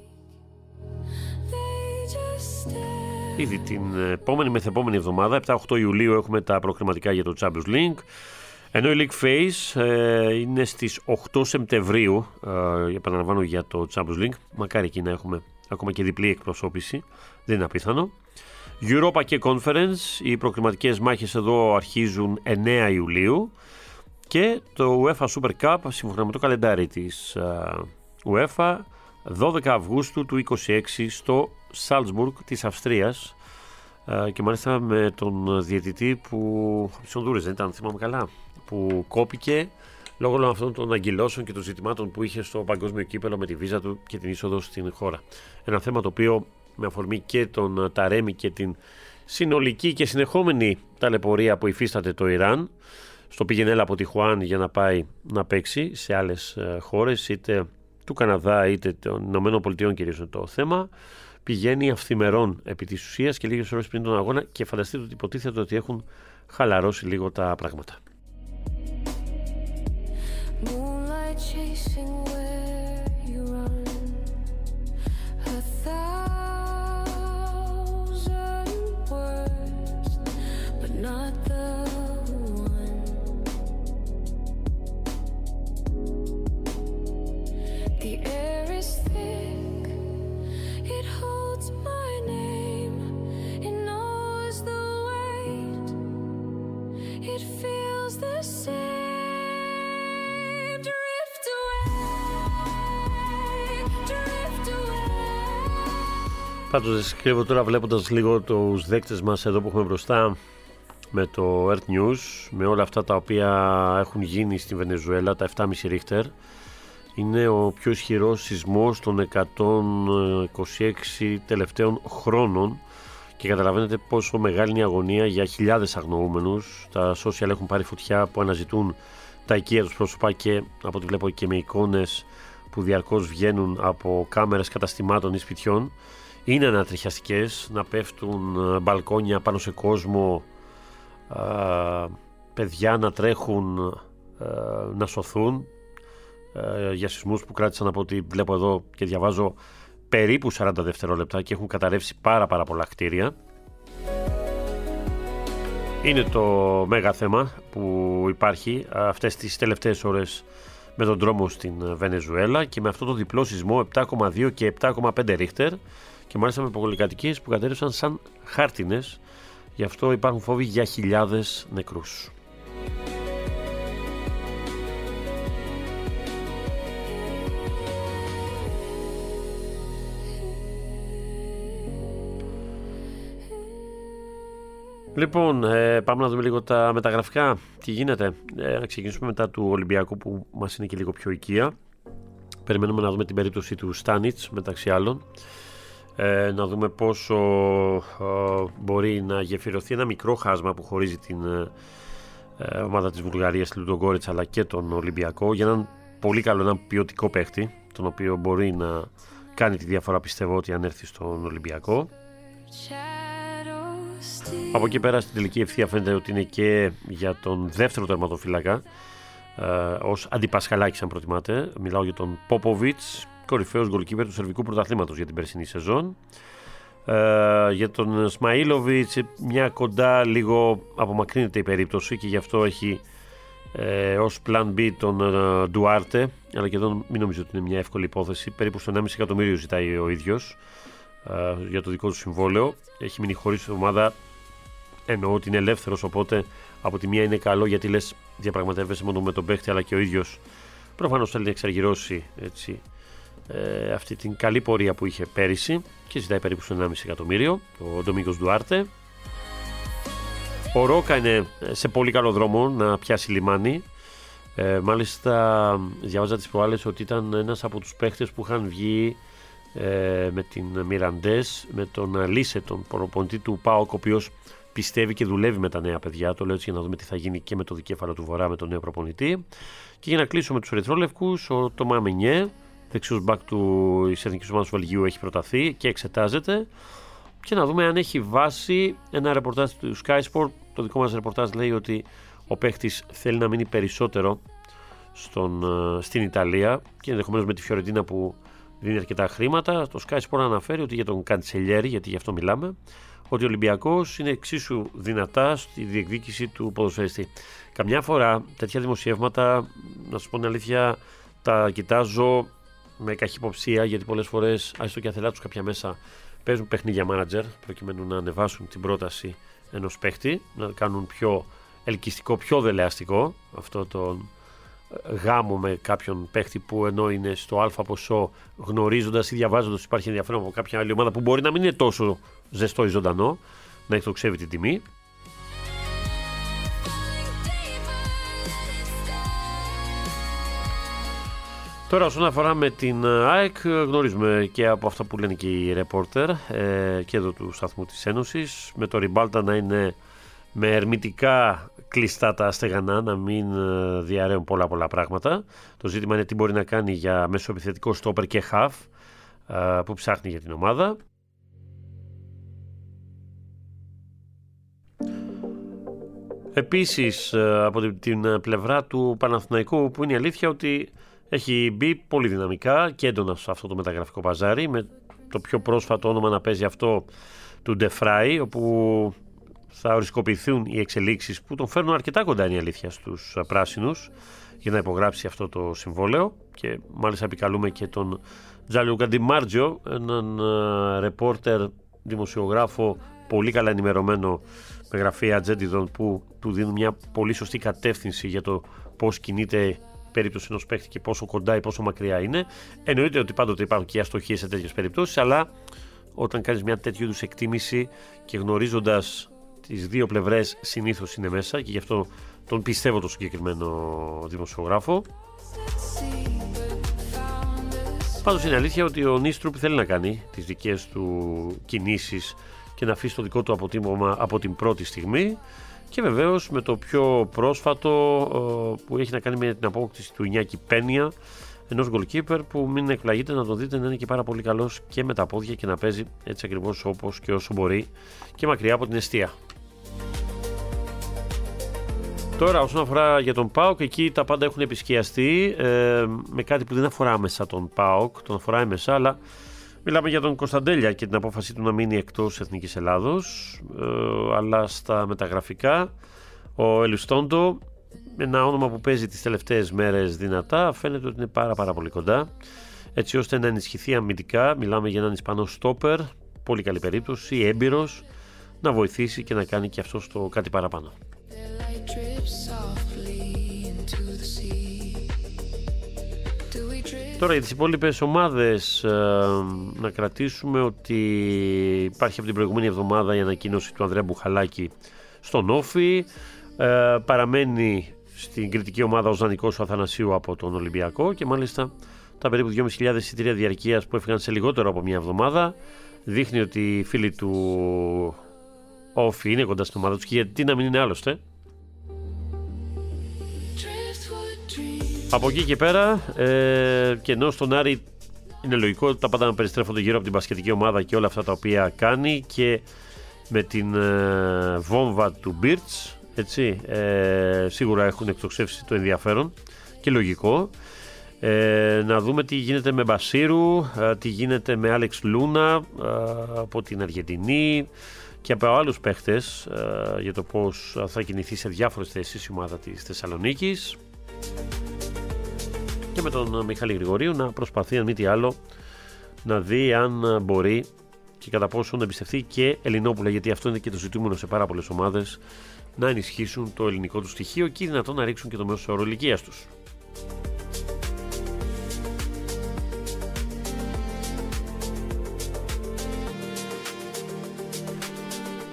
Ήδη την επόμενη μεθεπόμενη εβδομάδα, επτά οκτώ Ιουλίου, έχουμε τα προκριματικά για το Champions League. Ενώ η League Phase ε, είναι στις οκτώ Σεπτεμβρίου, ε, επαναλαμβάνω, για το Champions League. Μακάρι εκεί να έχουμε ακόμα και διπλή εκπροσώπηση, δεν είναι απίθανο. Europa και Conference, οι προκριματικές μάχες εδώ αρχίζουν εννέα Ιουλίου. Και το UEFA Super Cup, σύμφωνα με το καλεντάρι της ε, UEFA, δώδεκα Αυγούστου του είκοσι έξι στο Salzburg της Αυστρίας, ε, και μάλιστα με τον διαιτητή που από τις Ονδούρες, δεν ήταν, θυμάμαι καλά, που κόπηκε λόγω όλων αυτών των αγκυλώσεων και των ζητημάτων που είχε στο παγκόσμιο κύπελο με τη βίζα του και την είσοδο στην χώρα. Ένα θέμα το οποίο, με αφορμή και τον Ταρέμι και την συνολική και συνεχόμενη ταλαιπωρία που υφίσταται το Ιράν, στο πήγαινε έλα από τη Χουάν για να πάει να παίξει σε άλλες χώρες, είτε του Καναδά είτε των Ηνωμένων Πολιτειών κυρίως είναι το θέμα, πηγαίνει αυθημερών επί της ουσίας και λίγες ώρες πριν τον αγώνα, και φανταστείτε ότι υποτίθεται ότι έχουν χαλαρώσει λίγο τα πράγματα. Πάντως δεν σκέφτομαι τώρα, βλέποντας λίγο τους δέκτες μας εδώ που έχουμε μπροστά με το Earth News, με όλα αυτά τα οποία έχουν γίνει στη Βενεζουέλα, τα επτά κόμμα πέντε Ρίχτερ, είναι ο πιο ισχυρός σεισμός των εκατόν είκοσι έξι τελευταίων χρόνων, και καταλαβαίνετε πόσο μεγάλη είναι η αγωνία για χιλιάδες αγνοούμενους. Τα social έχουν πάρει φωτιά που αναζητούν τα οικεία τους πρόσωπα, και από ό,τι βλέπω και με εικόνες που διαρκώς βγαίνουν από κάμερες καταστημάτων ή σπιτιών. Είναι ανατριχιαστικές, να πέφτουν μπαλκόνια πάνω σε κόσμο, α, παιδιά να τρέχουν α, να σωθούν α, για σεισμούς που κράτησαν, από ό,τι βλέπω εδώ και διαβάζω, περίπου σαράντα δευτερόλεπτα, και έχουν καταρρεύσει πάρα πάρα πολλά κτίρια. Είναι το μέγα θέμα που υπάρχει αυτές τις τελευταίες ώρες με τον δρόμο στην Βενεζουέλα, και με αυτό το διπλό σεισμό επτά κόμμα δύο και επτά κόμμα πέντε Ρίχτερ, και μάλιστα με πολυκατοικίες που κατέρευσαν σαν χάρτινες. Γι' αυτό υπάρχουν φόβοι για χιλιάδες νεκρούς. Λοιπόν, ε, πάμε να δούμε λίγο τα μεταγραφικά. Τι γίνεται. Ε, να ξεκινήσουμε μετά του Ολυμπιακού, που μας είναι και λίγο πιο οικία. Περιμένουμε να δούμε την περίπτωση του Στάνιτς, μεταξύ άλλων. Ε, να δούμε πόσο ε, μπορεί να γεφυρωθεί ένα μικρό χάσμα που χωρίζει την ε, ομάδα της Βουλγαρίας, τη Λουντογκόριτς, αλλά και τον Ολυμπιακό, για έναν πολύ καλό, έναν ποιοτικό παίχτη, τον οποίο μπορεί να κάνει τη διαφορά, πιστεύω, ότι αν έρθει στον Ολυμπιακό. Από εκεί πέρα στην τελική ευθεία φαίνεται ότι είναι και για τον δεύτερο τερματοφύλακα, ε, ως αντιπασχαλάκης αν προτιμάτε. Μιλάω για τον Πόποβιτς, κορυφαίος γκολκίπερ του σερβικού πρωταθλήματος για την περσινή σεζόν. Ε, για τον Σμαΐλοβιτς μια κοντά λίγο απομακρύνεται η περίπτωση, και γι' αυτό έχει ε, ως plan B τον ε, Ντουάρτε, αλλά και εδώ μην νομίζω ότι είναι μια εύκολη υπόθεση. Περίπου στο ενάμιση εκατομμύριο ζητάει ο ίδιος ε, για το δικό του συμβόλαιο. Έχει μείνει χωρίς ομάδα, εννοώ ότι είναι ελεύθερος, οπότε από τη μία είναι καλό, γιατί λες διαπραγματεύεσαι μόνο με τον παίχτη, αλλά και ο ίδιος προφανώς θέλει να εξαργυρώσει έτσι ε, αυτή την καλή πορεία που είχε πέρυσι και ζητάει περίπου στο ενάμιση εκατομμύριο, ο Ντομίνγκος Ντουάρτε. Ο Ρόκα είναι σε πολύ καλό δρόμο να πιάσει λιμάνι. Ε, μάλιστα διάβαζα τις προάλλες ότι ήταν ένας από τους παίχτες που είχαν βγει ε, με την Μιραντές, με τον Λίσε, τον προπονητή του ΠΑΟΚ, ο οποίος πιστεύει και δουλεύει με τα νέα παιδιά. Το λέω έτσι για να δούμε τι θα γίνει και με το δικέφαλο του Βορρά, με τον νέο προπονητή. Και για να κλείσουμε τους ερυθρόλευκους, ο Τομά Μενιέ, δεξιός μπακ του εθνικής ομάδας του Βελγίου, έχει προταθεί και εξετάζεται. Και να δούμε αν έχει βάση ένα ρεπορτάζ του Sky Sport. Το δικό μας ρεπορτάζ λέει ότι ο παίχτης θέλει να μείνει περισσότερο στον, στην Ιταλία και ενδεχομένως με τη Φιωρεντίνα που δίνει αρκετά χρήματα. Το Sky Sport αναφέρει ότι για τον Καντσελιέρη, γιατί γι' αυτό μιλάμε, ότι ο Ολυμπιακός είναι εξίσου δυνατά στη διεκδίκηση του ποδοσφαιριστή. Καμιά φορά τέτοια δημοσιεύματα, να σας πω την αλήθεια, τα κοιτάζω με καχυποψία, γιατί πολλές φορές, άιστο και αθελά τους κάποια μέσα, παίζουν παιχνίδια μάνατζερ προκειμένου να ανεβάσουν την πρόταση ενός παίχτη, να κάνουν πιο ελκυστικό, πιο δελεαστικό αυτό τον γάμο με κάποιον παίχτη που ενώ είναι στο α ποσό, γνωρίζοντας ή διαβάζοντας ότι υπάρχει ενδιαφέρον από κάποια άλλη ομάδα που μπορεί να μην είναι τόσο ζεστό ή ζωντανό, να εκτοξεύει την τιμή. Τώρα όσον αφορά με την ΑΕΚ, γνωρίζουμε και από αυτά που λένε και οι ρεπόρτερ ε, και εδώ του σταθμού της Ένωσης, με το Ριμπάλτα να είναι με ερμητικά κλειστά τα στεγανά, να μην διαρρέουν πολλά πολλά πράγματα. Το ζήτημα είναι τι μπορεί να κάνει για μεσοεπιθετικό στόπερ και χαφ που ψάχνει για την ομάδα. Επίσης από την πλευρά του Παναθηναϊκού, που είναι η αλήθεια ότι έχει μπει πολύ δυναμικά και έντονα σε αυτό το μεταγραφικό παζάρι, με το πιο πρόσφατο όνομα να παίζει αυτό του Ντεφράι, όπου θα ορισκοποιηθούν οι εξελίξεις που τον φέρνουν αρκετά κοντά, είναι η αλήθεια, στους πράσινους για να υπογράψει αυτό το συμβόλαιο. Και μάλιστα επικαλούμε και τον Τζάλιο Ντιμάρτζιο, έναν ρεπόρτερ, δημοσιογράφο πολύ καλά ενημερωμένο με γραφεία Ατζέντιδον, που του δίνουν μια πολύ σωστή κατεύθυνση για το πώς κινείται η περίπτωση ενός παίκτη και πόσο κοντά ή πόσο μακριά είναι. Εννοείται ότι πάντοτε υπάρχουν και αστοχίες σε τέτοιες περιπτώσεις, αλλά όταν κάνεις μια τέτοιου είδους εκτίμηση και γνωρίζοντας τις δύο πλευρές, συνήθως είναι μέσα, και γι' αυτό τον πιστεύω το συγκεκριμένο δημοσιογράφο. Πάντως είναι αλήθεια ότι ο Νίστρουπ θέλει να κάνει τις δικές του κινήσεις και να αφήσει το δικό του αποτύπωμα από την πρώτη στιγμή, και βεβαίως με το πιο πρόσφατο που έχει να κάνει με την απόκτηση του Ινιάκη Πένια, ενός goalkeeper που μην εκπλαγείτε να τον δείτε να είναι και πάρα πολύ καλός και με τα πόδια και να παίζει έτσι ακριβώς όπως και όσο μπορεί και μακριά από την εστία. Τώρα όσον αφορά για τον ΠΑΟΚ, εκεί τα πάντα έχουν επισκιαστεί ε, με κάτι που δεν αφορά άμεσα τον ΠΑΟΚ, τον αφορά έμεσα, αλλά μιλάμε για τον Κωνσταντέλια και την απόφαση του να μείνει εκτός Εθνικής Ελλάδος, ε, αλλά στα μεταγραφικά ο Ελιστόντο, ένα όνομα που παίζει τις τελευταίες μέρες δυνατά, φαίνεται ότι είναι πάρα πάρα πολύ κοντά, έτσι ώστε να ενισχυθεί αμυντικά. Μιλάμε για έναν Ισπανό στόπερ, πολύ καλή περίπτωση, έμπειρος, να βοηθήσει και να κάνει και αυτό το κάτι παραπάνω. Τώρα για τις υπόλοιπες ομάδες, ε, να κρατήσουμε ότι υπάρχει από την προηγούμενη εβδομάδα η ανακοίνωση του Ανδρέα Μπουχαλάκη στον Όφη, ε, παραμένει στην κριτική ομάδα ο Ζανικός ο Αθανασίου από τον Ολυμπιακό, και μάλιστα τα περίπου δυόμισι χιλιάδες εισιτήρια διαρκείας που έφυγαν σε λιγότερο από μια εβδομάδα δείχνει ότι οι φίλοι του Όφη είναι κοντά στην ομάδα τους, και γιατί να μην είναι άλλωστε. Από εκεί και πέρα, ε, και ενώ στον Άρη είναι λογικό τα πάντα να περιστρέφονται γύρω από την μπασκετική ομάδα και όλα αυτά τα οποία κάνει, και με την ε, βόμβα του Μπίρτς, έτσι, ε, σίγουρα έχουν εκτοξεύσει το ενδιαφέρον και λογικό. Ε, να δούμε τι γίνεται με Μπασίρου, ε, τι γίνεται με Άλεξ Λούνα ε, από την Αργεντινή και από άλλους παίχτες, ε, για το πώς θα κινηθεί σε διάφορες θέσεις η ομάδα της Θεσσαλονίκης. Και με τον Μιχάλη Γρηγορίου να προσπαθεί, αν μη τι άλλο, να δει αν μπορεί και κατά πόσο να εμπιστευτεί και Ελληνόπουλα, γιατί αυτό είναι και το ζητούμενο σε πάρα πολλές ομάδες, να ενισχύσουν το ελληνικό του στοιχείο και δυνατόν να ρίξουν και το μέσο όρο ηλικίας τους.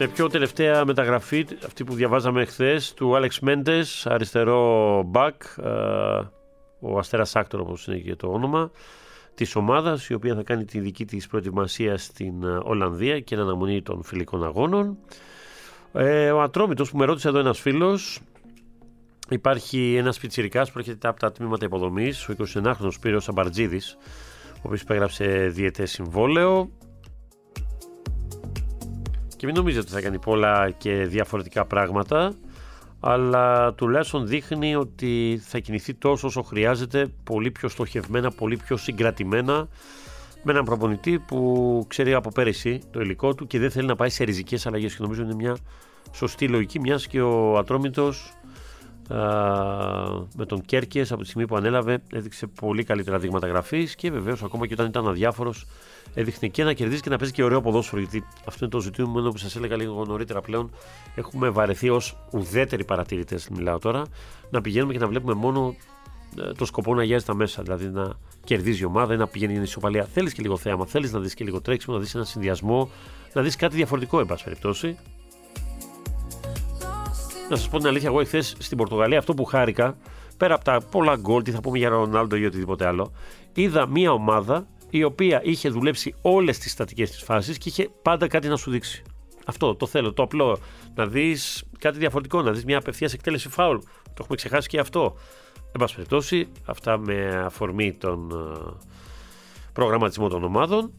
Με πιο τελευταία μεταγραφή, αυτή που διαβάζαμε χθες, του Άλεξ Μέντες, αριστερό μπακ, ο Αστέρας Άκτορ όπως είναι και το όνομα της ομάδας, η οποία θα κάνει τη δική της προετοιμασία στην Ολλανδία και την αναμονή των φιλικών αγώνων. Ε, ο Ατρόμητος που με ρώτησε εδώ ένας φίλος, υπάρχει ένας πιτσιρικάς που έρχεται από τα τμήματα υποδομής, ο εικοσιενάχρονος Σπύρος Αμπαρτζίδης, ο οποίος υπέγραψε διετές συμβόλαιο. Και μην νομίζετε ότι θα κάνει πολλά και διαφορετικά πράγματα, αλλά τουλάχιστον δείχνει ότι θα κινηθεί τόσο όσο χρειάζεται, πολύ πιο στοχευμένα, πολύ πιο συγκρατημένα, με έναν προπονητή που ξέρει από πέρυσι το υλικό του και δεν θέλει να πάει σε ριζικές αλλαγές. Και νομίζω είναι μια σωστή λογική, μιας και ο Ατρόμητος α, με τον Κέρκες από τη στιγμή που ανέλαβε έδειξε πολύ καλύτερα δείγματα γραφής και βεβαίως ακόμα και όταν ήταν αδιάφορος έδειχνε και να κερδίσει και να παίζει και ωραίο ποδόσφαιρο. Γιατί αυτό είναι το ζητούμενο που σας έλεγα λίγο νωρίτερα πλέον. Έχουμε βαρεθεί ως ουδέτεροι παρατηρητές, μιλάω τώρα, να πηγαίνουμε και να βλέπουμε μόνο το σκοπό να αγιάζει τα μέσα. Δηλαδή να κερδίζει η ομάδα ή να πηγαίνει στην ισοπαλία. Θέλεις και λίγο θέαμα, θέλεις να δεις και λίγο τρέξιμο, να δεις ένα συνδυασμό, να δεις κάτι διαφορετικό, εν πάση περιπτώσει. Να σας πω την αλήθεια, εγώ εχθές στην Πορτογαλία αυτό που χάρηκα, πέρα από τα πολλά γκολ, τι θα πούμε για Ρονάλντο ή οτιδήποτε άλλο, είδα μια ομάδα η οποία είχε δουλέψει όλες τις στατικές της φάσεις και είχε πάντα κάτι να σου δείξει. Αυτό το θέλω, το απλό. Να δεις κάτι διαφορετικό, να δεις μια απευθείας εκτέλεση φάουλ. Το έχουμε ξεχάσει και αυτό. Εν πάση περιπτώσει, αυτά με αφορμή τον uh, προγραμματισμό των ομάδων.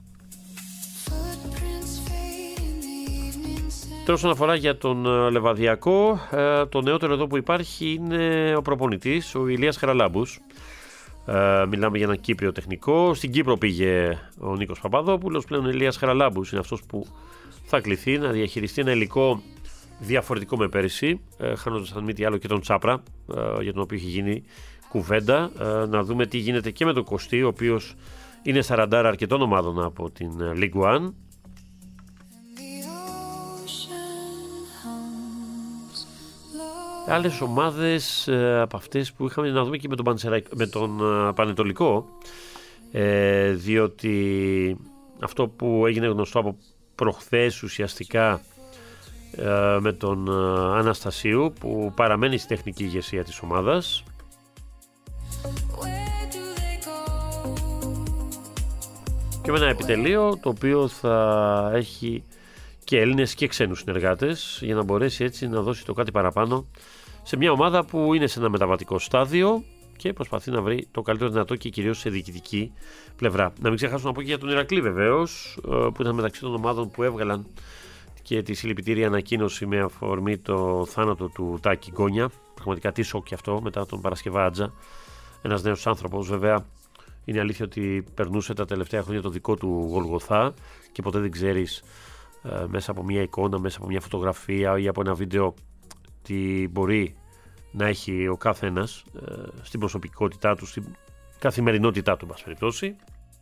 Τώρα όσον αφορά για τον uh, Λεβαδιακό, uh, το νεότερο εδώ που υπάρχει είναι ο προπονητής, ο Ηλίας Χαραλάμπους. Uh, μιλάμε για έναν Κύπριο τεχνικό. Στην Κύπρο πήγε ο Νίκος Παπαδόπουλος. Πλέον ο Ηλίας Χαραλάμπους είναι αυτός που θα κληθεί να διαχειριστεί ένα υλικό διαφορετικό με πέρυσι, uh, χάνοντας αν μη τι άλλο και τον Τσάπρα, uh, για τον οποίο έχει γίνει κουβέντα. Uh, να δούμε τι γίνεται και με τον Κωστή, ο οποίος είναι σαραντάρα αρκετών ομάδων από την League One. Άλλες ομάδες ε, από αυτές που είχαμε να δούμε και με τον, με τον ε, Πανετολικό, ε, διότι αυτό που έγινε γνωστό από προχθές ουσιαστικά ε, με τον ε, Αναστασίου που παραμένει στη τεχνική ηγεσία της ομάδας, και με ένα επιτελείο το οποίο θα έχει και Έλληνες και ξένους συνεργάτες για να μπορέσει έτσι να δώσει το κάτι παραπάνω σε μια ομάδα που είναι σε ένα μεταβατικό στάδιο και προσπαθεί να βρει το καλύτερο δυνατό και κυρίως σε διοικητική πλευρά. Να μην ξεχάσω να πω και για τον Ηρακλή βεβαίως, που ήταν μεταξύ των ομάδων που έβγαλαν και τη συλληπιτήρια ανακοίνωση με αφορμή το θάνατο του Τάκη Γκόνια. Πραγματικά τι σοκ και αυτό μετά τον Παρασκευά Άτζα. Ένας νέος άνθρωπος, βέβαια. Είναι αλήθεια ότι περνούσε τα τελευταία χρόνια το δικό του Γολγοθά και ποτέ δεν ξέρεις ε, μέσα από μια εικόνα, μέσα από μια φωτογραφία ή από ένα βίντεο τι μπορεί να έχει ο κάθε ένας ε, στην προσωπικότητά του, στην καθημερινότητά του, μπας περιπτώσει.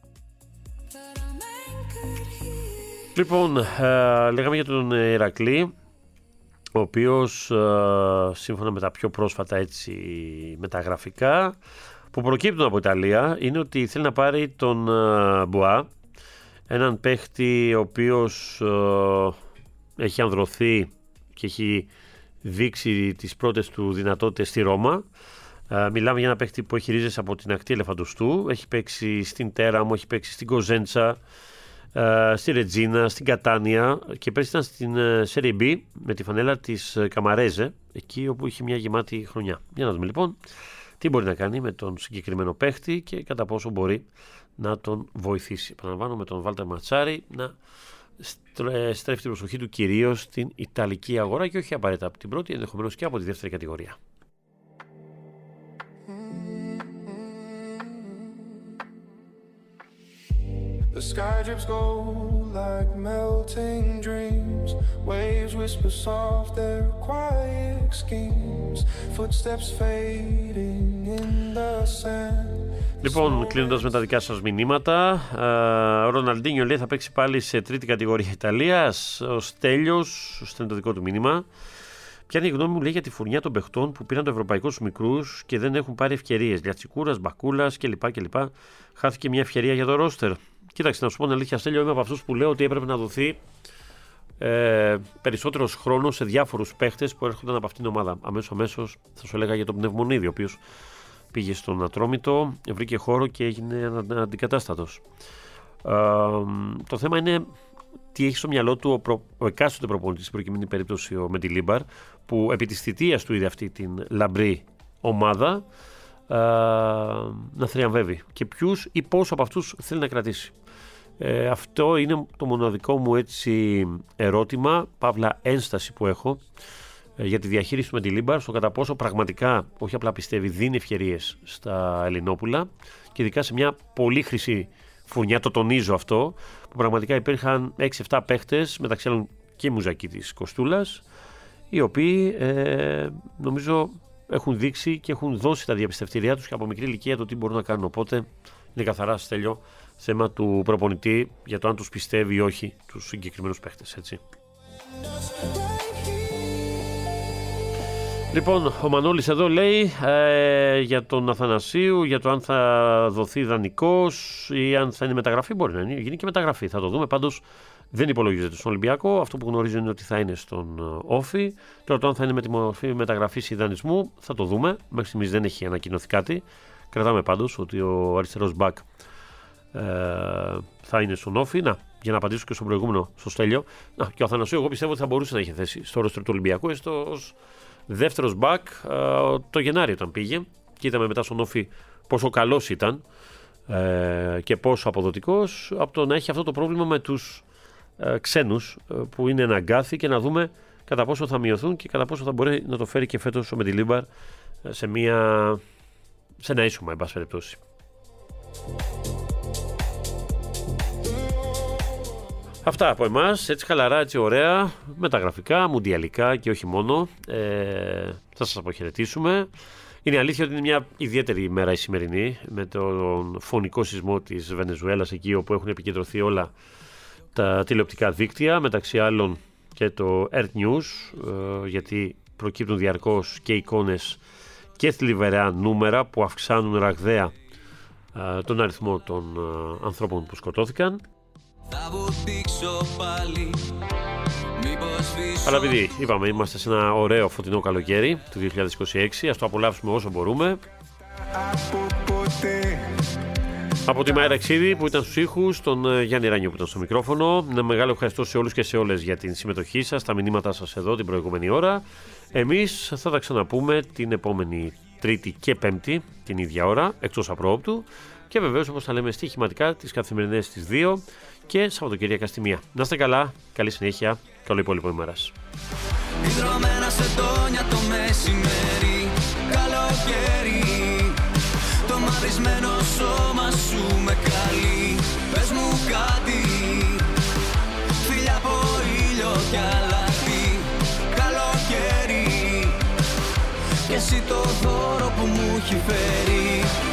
Λοιπόν, ε, λέγαμε για τον Ηρακλή, ο οποίος ε, σύμφωνα με τα πιο πρόσφατα έτσι μεταγραφικά που προκύπτουν από Ιταλία είναι ότι θέλει να πάρει τον uh, Μπουά, έναν παίχτη ο οποίος uh, έχει ανδρωθεί και έχει δείξει τις πρώτες του δυνατότητες στη Ρώμα. Uh, μιλάμε για ένα παίχτη που έχει ρίζες από την ακτή Ελεφαντοστού, έχει παίξει στην Τέραμο, έχει παίξει στην Κοζέντσα, uh, στη Ρετζίνα, στην Κατάνια και πέρυσι ήταν στην uh, Serie B με τη φανέλα της uh, Καμαρέζε, εκεί όπου είχε μια γεμάτη χρονιά. Για να δούμε λοιπόν τι μπορεί να κάνει με τον συγκεκριμένο παίχτη και κατά πόσο μπορεί να τον βοηθήσει. Επαναλαμβάνω, με τον Βάλτερ Ματσάρη να στρέφει την προσοχή του κυρίως στην Ιταλική αγορά και όχι απαραίτητα από την πρώτη, ενδεχομένως και από τη δεύτερη κατηγορία. The sky drips gold like melting dreams. Waves whisper soft their quiet schemes. Footsteps fading in the sand. Λοιπόν, κλείνοντας με τα δικά σας μηνύματα, ο Ροναλντίνιο λέει θα παίξει πάλι σε τρίτη κατηγορία Ιταλίας. Ο Στέλιος, στέλνει το δικό του μήνυμα. Ποια είναι η γνώμη μου, λέει, για τη φουρνιά των παιχτών που πήραν το ευρωπαϊκό στους μικρούς και δεν έχουν πάρει ευκαιρίες. Λιατσικούρας, Μπακούλας κλπ. κλπ. Χάθηκε μια ευκαιρία για το ρόστερ. Κοίταξε, να σου πω την αλήθεια, Στέλιο, είμαι από αυτούς που λέω ότι έπρεπε να δοθεί ε, περισσότερος χρόνος σε διάφορους παίχτες που έρχονταν από αυτήν την ομάδα. Αμέσως αμέσως θα σου έλεγα για τον Πνευμονίδη, ο οποίος πήγε στον Ατρόμητο, βρήκε χώρο και έγινε αντικατάστατος. Ε, το θέμα είναι τι έχει στο μυαλό του ο, προ, ο εκάστοτε προπονητής, στην προκειμένη περίπτωση ο Μεντιλίμπαρ, που επί της θητείας του είδε αυτή την λαμπρή ομάδα ε, να θριαμβεύει, και ποιους ή πόσο από αυτούς θέλει να κρατήσει. Ε, αυτό είναι το μοναδικό μου έτσι ερώτημα, παύλα ένσταση που έχω ε, για τη διαχείριση του Μεντιλίμπαρ, στο κατά πόσο πραγματικά, όχι απλά πιστεύει, δίνει ευκαιρίες στα Ελληνόπουλα, και ειδικά σε μια πολύ χρυσή φουρνιά, το τονίζω αυτό, που πραγματικά υπήρχαν έξι εφτά παίχτες, μεταξύ άλλων και Μουζακίτης Κοστούλας, οι οποίοι ε, νομίζω έχουν δείξει και έχουν δώσει τα διαπιστευτήριά τους και από μικρή ηλικία το τι μπορούν να κάνουν. Οπότε είναι καθαρά, Στέλιο, θέμα του προπονητή για το αν τους πιστεύει ή όχι τους συγκεκριμένους παίχτες, έτσι. Λοιπόν, ο Μανώλης εδώ λέει ε, για τον Αθανασίου, για το αν θα δοθεί δανεικός ή αν θα είναι μεταγραφή. Μπορεί να γίνει και μεταγραφή, θα το δούμε. Πάντως δεν υπολογίζεται στον Ολυμπιακό. Αυτό που γνωρίζω είναι ότι θα είναι στον Όφη. Τώρα το αν θα είναι με τη μορφή μεταγραφής ή δανεισμού θα το δούμε. Μέχρι στιγμής δεν έχει ανακοινωθεί κάτι. Κρατάμε πάντως ότι ο αριστερός μπακ ε, θα είναι στον Όφη. Να, για να απαντήσω και στον προηγούμενο, στο Στέλιο. Να, και ο Αθανασίου, εγώ πιστεύω ότι θα μπορούσε να είχε θέση στο ρόστερ του Ολυμπιακού, έστω ως δεύτερος μπακ το Γενάρη όταν πήγε, και είδαμε μετά στον Όφη πόσο καλός ήταν ε, και πόσο αποδοτικός, από το να έχει αυτό το πρόβλημα με τους ε, ξένους ε, που είναι ένα αγκάθι, και να δούμε κατά πόσο θα μειωθούν και κατά πόσο θα μπορεί να το φέρει και φέτος ο Μεντιλίμπαρ ε, σε, μια, σε ένα ίσωμα, εν πάση περιπτώσει. Αυτά από εμάς, έτσι χαλαρά, έτσι ωραία, μεταγραφικά, μουντιαλικά και όχι μόνο. Ε, θα σας αποχαιρετήσουμε. Είναι αλήθεια ότι είναι μια ιδιαίτερη ημέρα η σημερινή, με τον φωνικό σεισμό της Βενεζουέλας, εκεί όπου έχουν επικεντρωθεί όλα τα τηλεοπτικά δίκτυα, μεταξύ άλλων και το Earth News, ε, γιατί προκύπτουν διαρκώς και εικόνες και θλιβερά νούμερα που αυξάνουν ραγδαία ε, τον αριθμό των ε, ανθρώπων που σκοτώθηκαν. Αλλά επειδή είπαμε είμαστε σε ένα ωραίο φωτεινό καλοκαίρι του δύο χιλιάδες είκοσι έξι, ας το απολαύσουμε όσο μπορούμε. Από τη Μάη Ραξίδη που ήταν στους ήχους, τον Γιάννη Ράνιο που ήταν στο μικρόφωνο, ένα μεγάλο ευχαριστώ σε όλους και σε όλες για την συμμετοχή σας, τα μηνύματά σας εδώ την προηγούμενη ώρα. Εμείς θα τα ξαναπούμε την επόμενη Τρίτη και Πέμπτη την ίδια ώρα, εκτός απρόοπτου, και βεβαίως, όπως τα λέμε στοιχηματικά, τις καθημερινές στις δύο και Σαββατοκύριακα στη μία. Να είστε καλά, καλή συνέχεια, καλό υπόλοιπο ημέρας. Ιδρωμένα σε τόνια το μεσημέρι, καλοκαίρι, το μαρισμένο σώμα σου με καλεί. Πες μου κάτι, φίλια από ήλιο κι αλάτι, καλοκαίρι, και εσύ το δώρο που μου έχει φέρει.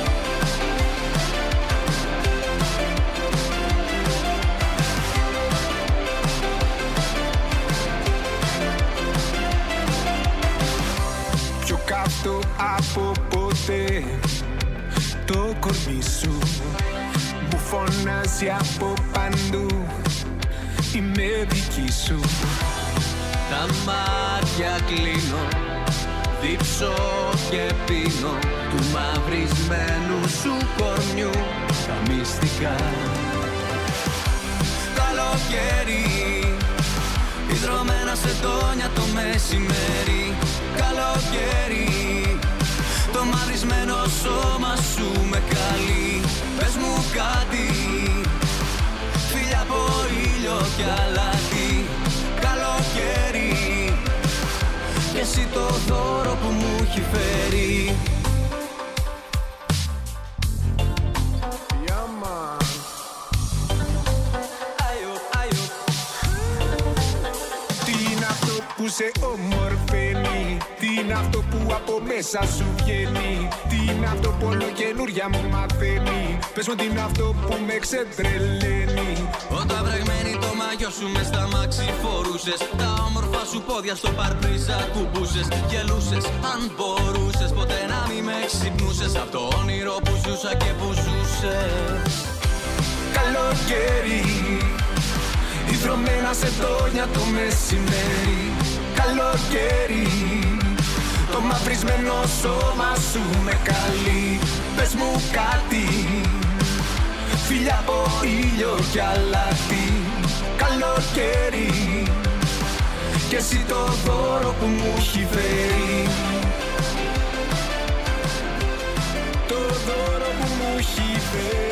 Καυτό από ποτέ το κορμί σου μου φωνάζει από παντού, είμαι δική σου. Τα μάτια κλείνω, δίψω και πίνω του μαυρισμένου σου κορμιού τα μυστικά. Καλοκαίρι, ιδρωμένα σε τόνια το μεσημέρι, καλοκαίρι, το μαρισμένο σώμα σου με καλεί. Πες μου κάτι, φίλια από ήλιο κι αλάτι, καλοκαίρι, και εσύ το δώρο που μου έχει φέρει. Που σε ομορφαίνει, τι είναι αυτό που από μέσα σου βγαίνει, τι είναι αυτό που όλο καινούρια μου μαθαίνει, πες μου τι είναι αυτό που με ξετρελαίνει. Όταν βρεγμένη το μαγιό σου μες στα μάξι φορούσες, τα όμορφα σου πόδια στο παρμπρίζα κουμπούσες, γελούσες, αν μπορούσες ποτέ να μην με ξυπνούσες από το όνειρο που ζούσα και που ζούσες. Καλοκαίρι, Φυτρωμένα σε τόνια το μεσημέρι. Καλοκαίρι, το μαυρισμένο σώμα σου με καλεί. Πες μου κάτι, φιλιά από ήλιο κι αλάτι. Καλοκαίρι, κι εσύ το δώρο που μου έχει φέρει. Το δώρο που μου έχει φέρει.